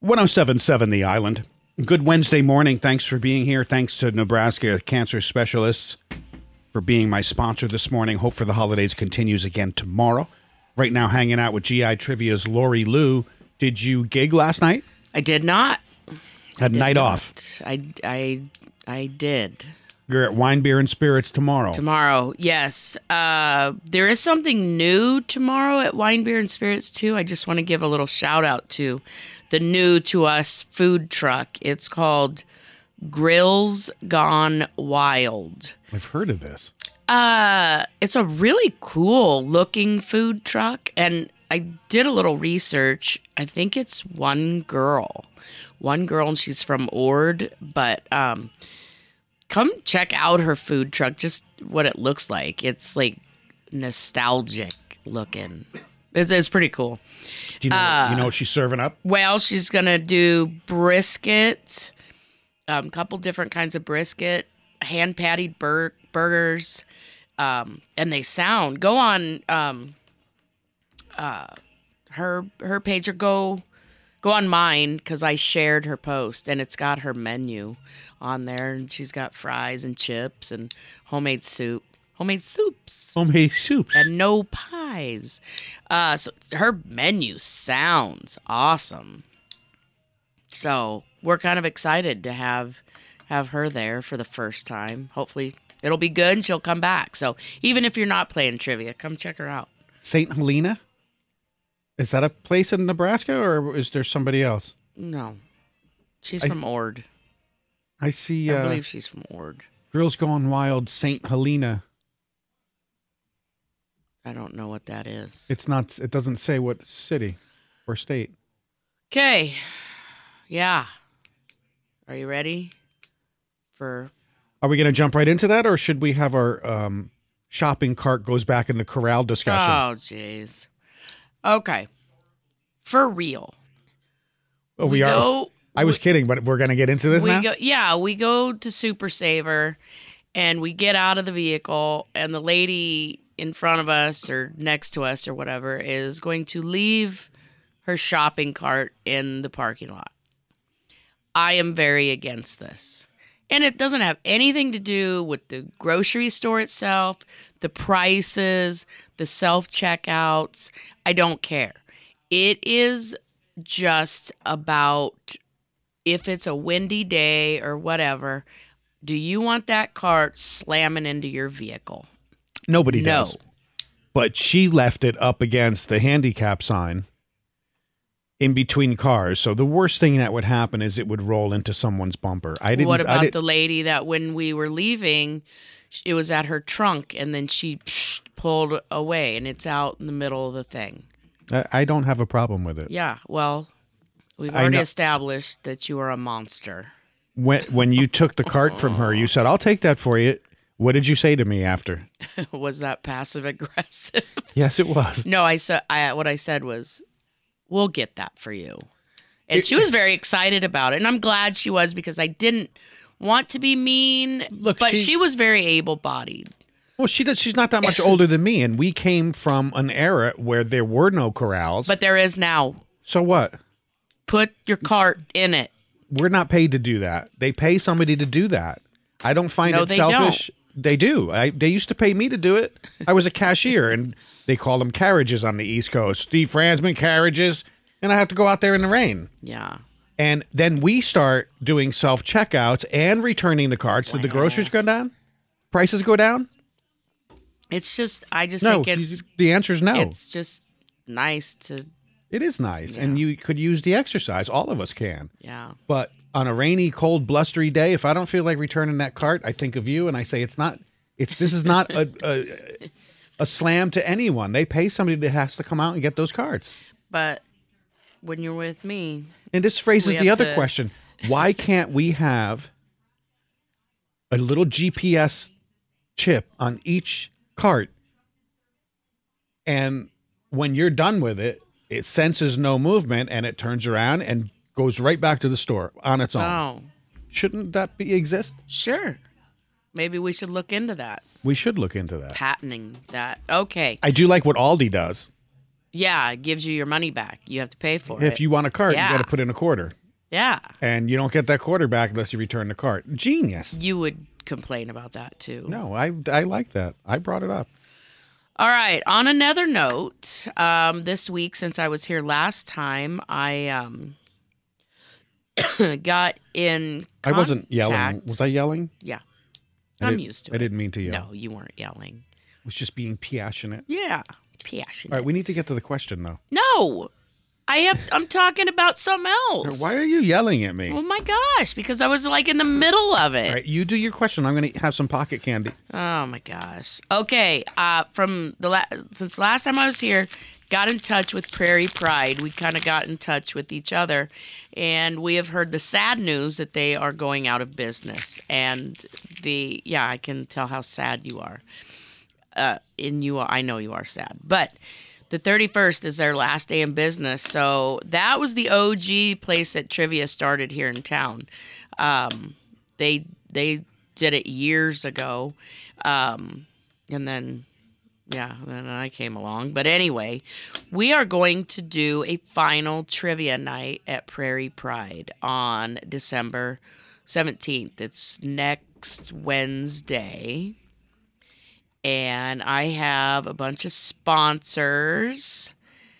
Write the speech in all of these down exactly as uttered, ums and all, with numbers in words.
one oh seven point seven The Island. Good Wednesday morning. Thanks for being here. Thanks to Nebraska Cancer Specialists for being my sponsor this morning. Hope for the Holidays continues again tomorrow. Right now, hanging out with G I Trivia's Lori Lou. Did you gig last night? I did not. Had did night not. off. I, I, I did. You're at Wine, Beer, and Spirits tomorrow. Tomorrow, yes. Uh, there is something new tomorrow at Wine, Beer, and Spirits, too. I just want to give a little shout out to the new to us food truck. It's called Grills Gone Wild. I've heard of this. Uh, it's a really cool looking food truck. And I did a little research. I think it's one girl. One girl, and she's from Ord. But um, come check out her food truck, just what it looks like. It's like nostalgic looking. It's, it's pretty cool. Do you know, Uh, you know what she's serving up? Well, she's going to do brisket, a um, couple different kinds of brisket, hand-patted bur- burgers, um, and they sound. Go on um, uh, her her page or go go on mine because I shared her post, and it's got her menu on there, and she's got fries and chips and homemade soup. Homemade soups. Homemade soups. And no pies. Uh, so her menu sounds awesome. So we're kind of excited to have have her there for the first time. Hopefully it'll be good and she'll come back. So even if you're not playing trivia, come check her out. Saint Helena? Is that a place in Nebraska, or is there somebody else? No. She's I- from Ord. I see I uh, believe she's from Ord. Girls Going Wild, Saint Helena. I don't know what that is. It's not. It doesn't say what city or state. Okay. Yeah. Are you ready for... Are we going to jump right into that, or should we have our um, shopping cart goes back in the corral discussion? Oh, jeez. Okay. For real. Oh, we, are. Go, I was we, kidding, but we're going to get into this we now. Go, yeah, we go to Super Saver, and we get out of the vehicle, and the lady in front of us or next to us or whatever is going to leave her shopping cart in the parking lot. I am very against this. And it doesn't have anything to do with the grocery store itself, the prices, the self-checkouts. I don't care. It is just about if it's a windy day or whatever, do you want that cart slamming into your vehicle? Nobody No. does. But she left it up against the handicap sign in between cars. So the worst thing that would happen is it would roll into someone's bumper. I didn't. What I about did, the lady that when we were leaving, it was at her trunk and then she pulled away and it's out in the middle of the thing? I, I don't have a problem with it. Yeah, well, we've I already know- established that you are a monster. When when you took the cart from her, you said, "I'll take that for you." What did you say to me after? Was that passive aggressive? Yes, it was. No, I said I what I said was, "We'll get that for you." And she was very excited about it, and I'm glad she was because I didn't want to be mean, Look, but she- she, was very able-bodied. Well, she does. She's not that much older than me, and we came from an era where there were no corrals. But there is now. So what? Put your cart in it. We're not paid to do that. They pay somebody to do that. I don't find No, it they selfish. They do. I, they used to pay me to do it. I was a cashier, and they call them carriages on the East Coast. Steve Franzman carriages, and I have to go out there in the rain. Yeah. And then we start doing self-checkouts and returning the carts. Did the groceries go down? Prices go down? It's just, I just No. think it's, The answer is no. it's just nice to, It is nice, and you could use the exercise. All of us can. yeah. But on a rainy, cold, blustery day, if I don't feel like returning that cart, I think of you and I say it's not. It's this is not a a, a slam to anyone. They pay somebody that has to come out and get those carts. But when you're with me, And this raises We the have other to- question: why can't we have a little G P S chip on each cart, and when you're done with it, it senses no movement and it turns around and goes right back to the store on its own? oh, Shouldn't that be exist? sure. Maybe we should look into that. We should look into that. Patenting that. Okay. I do like what Aldi does. Yeah, it gives you your money back. You have to pay for it. If you want a cart, Yeah. you got to put in a quarter. Yeah. And you don't get that quarter back unless you return the cart. Genius. You would complain about that too. No, I, I like that. I brought it up. All right. On another note, um, this week, since I was here last time, I um, got in I wasn't yelling. contact- Was I yelling? Yeah. I I'm didn't- used to I it. didn't mean to yell. No, you weren't yelling. I was just being passionate. Yeah. Passionate. All right, we need to get to the question, though. No. I have I'm talking about something else. Why are you yelling at me? Oh my gosh, because I was like in the middle of it. All right, you do your question. I'm going to have some pocket candy. Oh my gosh. Okay, uh, from the la- since last time I was here, got in touch with Prairie Pride. We kind of got in touch with each other, and we have heard the sad news that they are going out of business. And the yeah, I can tell how sad you are. Uh, and you are, I know you are sad, but the thirty-first is their last day in business. So that was the O G place that trivia started here in town. Um, they they did it years ago. Um, and then, yeah, then I came along. But anyway, we are going to do a final trivia night at Prairie Pride on December seventeenth. It's next Wednesday. And I have a bunch of sponsors.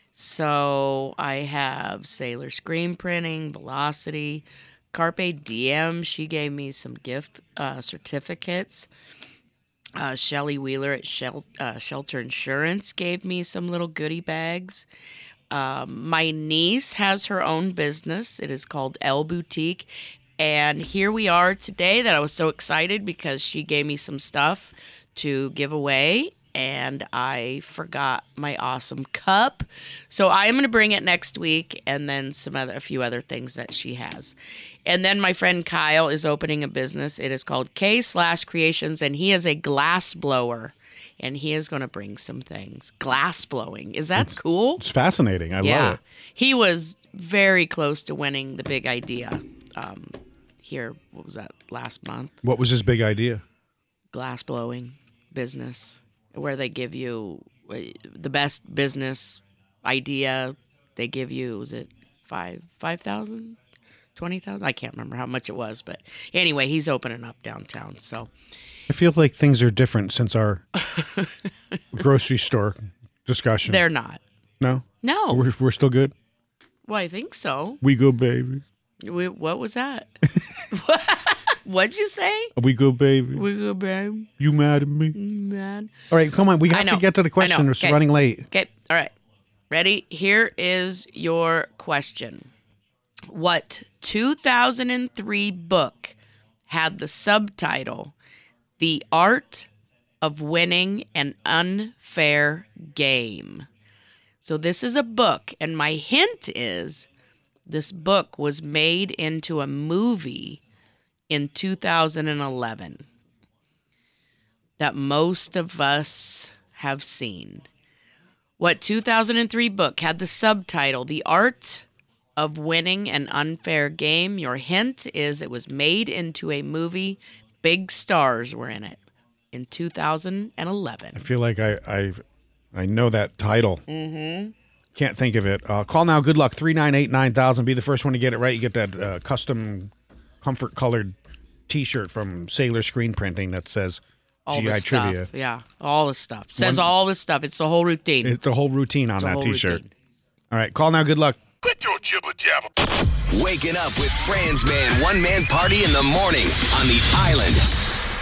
So I have Sailor Screen Printing, Velocity, Carpe Diem. She gave me some gift uh, certificates. Uh, Shelly Wheeler at Shel- uh, Shelter Insurance gave me some little goodie bags. Um, my niece has her own business. It is called Elle Boutique. And here we are today that I was so excited because she gave me some stuff to give away, and I forgot my awesome cup. So I am going to bring it next week, and then some other, a few other things that she has. And then my friend Kyle is opening a business. It is called K Slash Creations, and he is a glass blower, and he is going to bring some things. Glass blowing. Is that It's- cool? It's fascinating. I yeah. love it. He was very close to winning the big idea um, here, what was that, last month? What was his big idea? Glass blowing business where they give you uh, the best business idea. They give you, was it five five thousand, twenty thousand? I can't remember how much it was, but anyway, he's opening up downtown. So I feel like things are different since our grocery store discussion. they're not. No, No. we're we're still good. Well, I think so. We go, baby. We, what was that? What'd you say? We go, baby. We go, babe. You mad at me? Man. All right, come on. We I have know. to get to the I question. know. It's Okay. running late. Okay, all right. Ready? Here is your question. What two thousand three book had the subtitle, The Art of Winning an Unfair Game? So this is a book, and my hint is this book was made into a movie in two thousand eleven that most of us have seen. What two thousand three book had the subtitle, The Art of Winning an Unfair Game? Your hint is it was made into a movie. Big stars were in it in two thousand eleven. I feel like I I, I know that title. Mm-hmm. Can't think of it. Uh, call now. Good luck. three nine eight nine thousand. Be the first one to get it right. You get that uh, custom comfort colored T-shirt from Sailor Screen Printing that says All G the I stuff. Trivia. Yeah, all the stuff. Says One- all the stuff. It's the whole routine. It's the whole routine on It's the that whole T-shirt. routine. All right. Call now. Good luck. Quit your jibber jabber. Waking up with Franz Man, one man party in the morning on the island.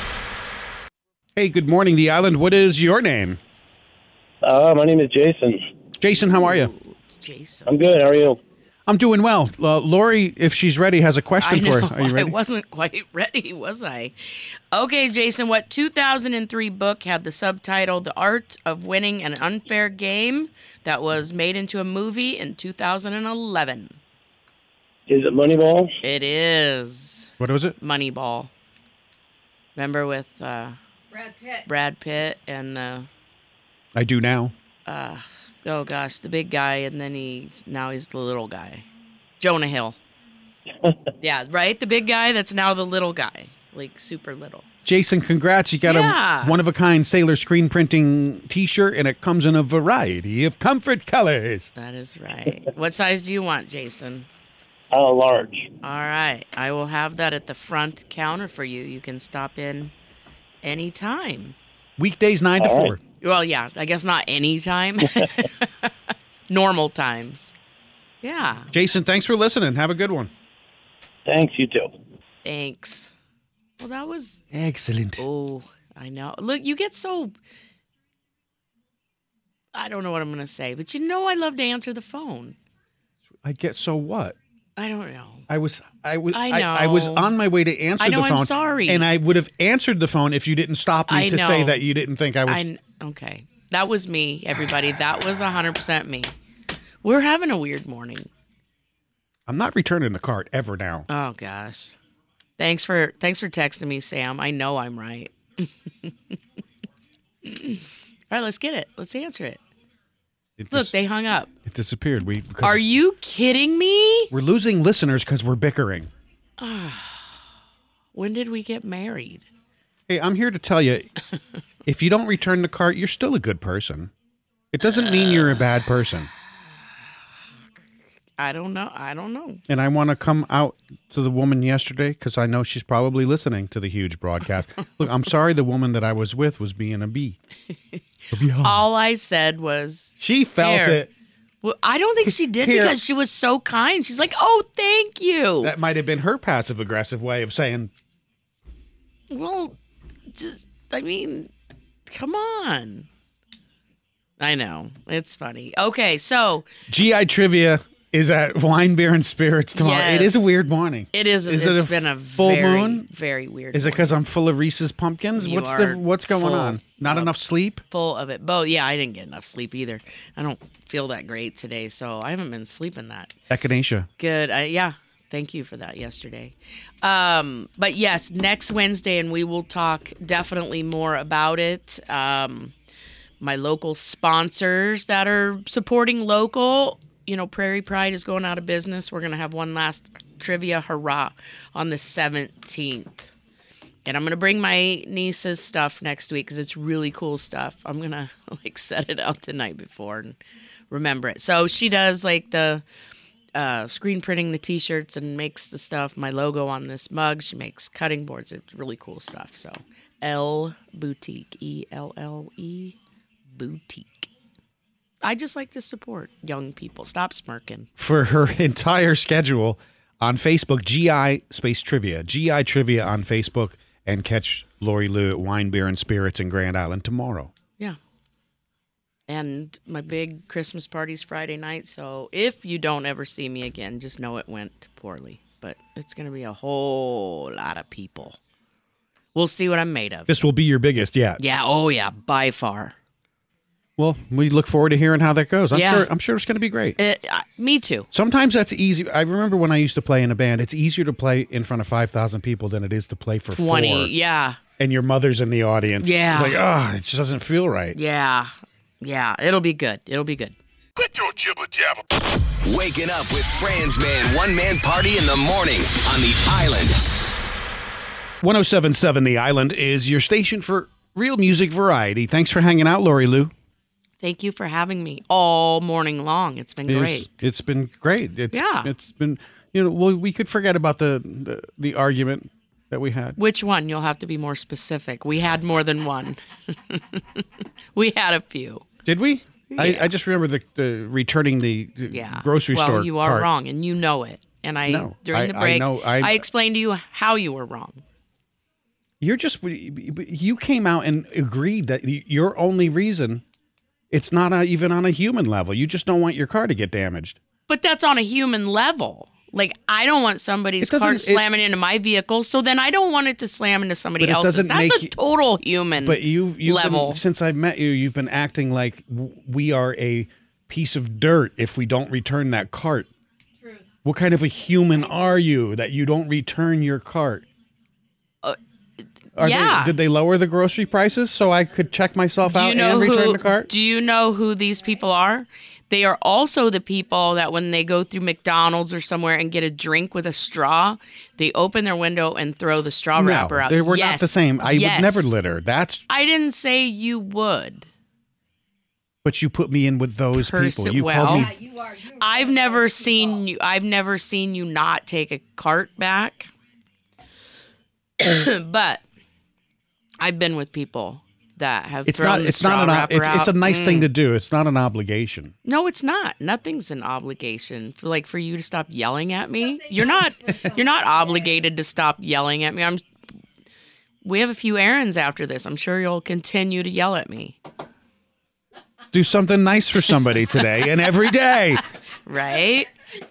Hey, good morning, the island. What is your name? Uh, my name is Jason. Jason, how are you? Jason. I'm good. How are you? I'm doing well. Uh, Lori, if she's ready, has a question I know. for you. Are you I ready? wasn't quite ready, was I? Okay, Jason, what two thousand three book had the subtitle The Art of Winning an Unfair Game that was made into a movie in two thousand eleven? Is it Moneyball? It is What was it? Moneyball. Remember with uh, Brad Pitt. Brad Pitt and the, I do now. uh, oh gosh, the big guy, and then he's, now he's the little guy. Jonah Hill. Yeah, right? The big guy that's now the little guy. like super little. Jason, congrats. You got Yeah. a one-of-a-kind Sailor screen printing T-shirt, and it comes in a variety of comfort colors. That is right. What size do you want, Jason? Uh, large. All right. I will have that at the front counter for you. You can stop in anytime. Weekdays nine to All four. right. Well, yeah, I guess not anytime. Normal times. Yeah. Jason, thanks for listening. Have a good one. Thanks, you too. Thanks. Well, that was. Excellent. Oh, I know. Look, you get so. I don't know what I'm going to say, but you know I love to answer the phone. I get so what? I don't know. I was I was I I, I was know. on my way to answer I know, the I'm phone. sorry. And I would have answered the phone if you didn't stop me I to say know. that you didn't think I was. I kn- okay. That was me, everybody. That was one hundred percent me. We're having a weird morning. I'm not returning the cart ever now. Oh gosh. Thanks for thanks for texting me, Sam. I know I'm right. All right, let's get it. Let's answer it. It, Look, dis- they hung up. it disappeared. We because Are you kidding me? we're losing listeners because we're bickering. When did we get married? Hey, I'm here to tell you, if you don't return the cart, you're still a good person. It doesn't mean you're a bad person. I don't know. I don't know. And I want to come out to the woman yesterday because I know she's probably listening to the huge broadcast. Look, I'm sorry the woman that I was with was being a bee. A bee hog. All I said was, She felt Here. it. well, I don't think she did Here. because she was so kind. She's like, oh, thank you. That might have been her passive aggressive way of saying, Well, just, I mean, come on. I know. It's funny. Okay, so G I Trivia is at Wine, Beer, and Spirits tomorrow. It is a Yes. weird morning. it is, Is it's it a been a full very, moon? very weird Is it morning. because I'm full of Reese's pumpkins? You what's are the what's going full on? Not of- enough sleep? Full of it. But yeah, I didn't get enough sleep either. I don't feel that great today, so I haven't been sleeping that Echinacea. good. Uh, yeah, thank you for that yesterday. Um, but yes, next Wednesday, and we will talk definitely more about it. Um, my local sponsors that are supporting local, you know, Prairie Pride is going out of business. We're going to have one last trivia hurrah on the seventeenth. And I'm going to bring my niece's stuff next week because it's really cool stuff. I'm going to like set it out the night before and remember it. So she does like the uh, screen printing the t-shirts and makes the stuff, my logo on this mug. She makes cutting boards. It's really cool stuff. So L Boutique, E L L E Boutique. I just like to support young people. Stop smirking. For her entire schedule on Facebook, G I Space Trivia. G I Trivia on Facebook. And catch Lori Lou at Wine, Beer, and Spirits in Grand Island tomorrow. Yeah. And my big Christmas party's Friday night, so if you don't ever see me again, just know it went poorly. But it's going to be a whole lot of people. We'll see what I'm made of. This will be your biggest yet. Yeah, oh yeah, by far. Well, we look forward to hearing how that goes. I'm Yeah. sure I'm sure it's going to be great. Uh, uh, me too. Sometimes that's easy. I remember when I used to play in a band, it's easier to play in front of five thousand people than it is to play for twenty, four. yeah. And your mother's in the audience. Yeah. It's like, oh, it just doesn't feel right. Yeah. Yeah, it'll be good. It'll be good. Waking up with Franz Man, one man party in the morning on the Island. one oh seven point seven The Island is your station for real music variety. Thanks for hanging out, Lori Lou. Thank you for having me all morning long. It's been It's- great. It's been great. It's, Yeah. It's been, you know, well, we could forget about the, the, the argument that we had. Which one? You'll have to be more specific. We had more than one. We had a few. Did we? I, Yeah. I just remember the, the returning the, the Yeah. grocery well, store you are cart. wrong, and you know it. And I, No, during I- the I break, know- I- I explained to you how you were wrong. You're just, you came out and agreed that your only reason, it's not a, even on a human level. You just don't want your car to get damaged. But that's on a human level. Like, I don't want somebody's It doesn't- car it- slamming into my vehicle, so then I don't want it to slam into somebody But it else's. doesn't That's make a you- total human But you, you've level. been, since I've met you, you've been acting like w- we are a piece of dirt if we don't return that cart. Truth. What kind of a human are you that you don't return your cart? Are Yeah. They, did they lower the grocery prices so I could check myself Do out you know and return who? the cart? Do you know who these people are? They are also the people that when they go through McDonald's or somewhere and get a drink with a straw, they open their window and throw the straw No, wrapper out. they were Yes. not the same. I Yes. would never litter. That's I didn't say you would. but you put me in with those Person- people. You well, called me. I've never seen you. I've never seen you not take a cart back. But I've been with people that have. It's thrown not. the It's not straw an. o- wrapper It's it's a out. nice thing Mm. to do. It's not an obligation. No, it's not. Nothing's an obligation. For, like for you to stop yelling at me. You're not. You're not obligated to stop yelling at me. I'm. We have a few errands after this. I'm sure you'll continue to yell at me. Do something nice for somebody today and every day. Right?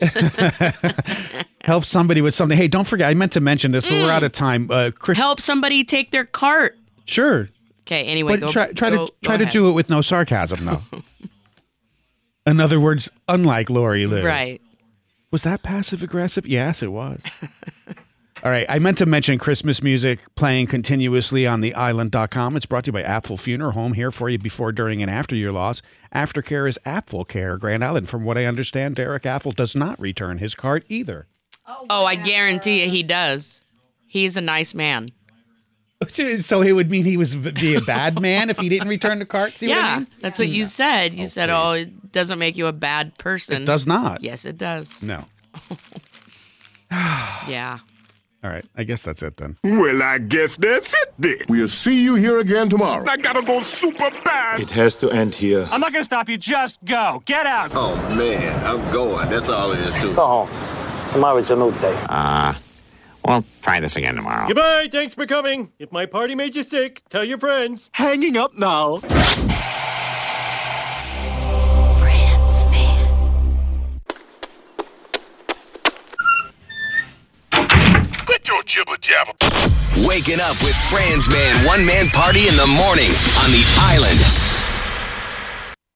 Help somebody with something. Hey, don't forget. I meant to mention this, but we're out of time. Uh, Chris, Help somebody take their cart. sure, Okay. Anyway, but go, try try go- to try go to ahead. do it with no sarcasm, though. In other words, unlike Lori Lou. Right. Was that passive aggressive? Yes, it was. All right. I meant to mention Christmas music playing continuously on the island dot com. It's brought to you by Apfel Funeral Home, here for you before, during, and after your loss. Aftercare is Apfel Care, Grand Island. From what I understand, Derek Apfel does not return his cart either. Oh, I guarantee you he does. He's a nice man. So it would mean he was be a bad man if he didn't return the cart? See what I Yeah, mean? that's what you said. You Oh, said, please. "Oh, it doesn't make you a bad person." It does not. Yes, it does. No. Yeah. All right. I guess that's it then. Well, I guess that's it then. We'll see you here again tomorrow. I gotta go super bad. It has to end here. I'm not gonna stop you. Just go. Get out. Oh, man, I'm going. That's all it is, too. Go home. Tomorrow's a new day. Uh, we'll try this again tomorrow. Goodbye. Thanks for coming. If my party made you sick, tell your friends. Hanging up now. Quit your jibber jabber. Waking up with Franz Man, one man party in the morning on the island.